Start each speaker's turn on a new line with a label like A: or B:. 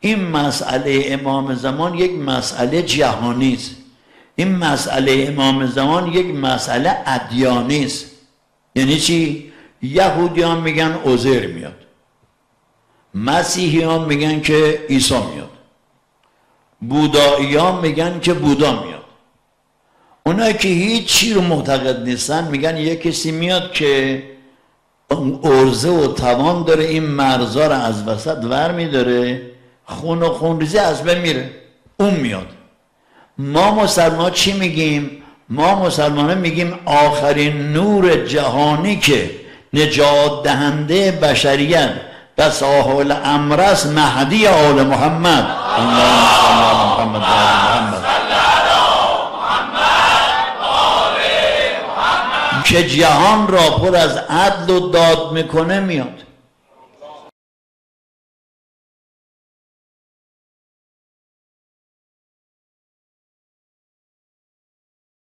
A: این مسئله امام زمان یک مسئله جهانی است. این مسئله امام زمان یک مسئله ادیانی است. یعنی چی؟ یهودیان میگن عزیر میاد، مسیحیان میگن که عیسی میاد، بوداییان میگن که بودا میاد. اونایی که هیچ چی رو معتقد نیستن میگن یک کسی میاد که ارزه و توان داره این مرزا رو از وسط ور میداره، خون و خونریزی از بین میره، اون میاد. ما مسلمان چی میگیم؟ ما مسلمان میگیم آخرین نور جهانی که نجات دهنده بشریت و صاحب امر است مهدی آل محمد. اللهم صل علی محمد و آل محمد. که جهان را پر از عدل و داد میکنه میاد.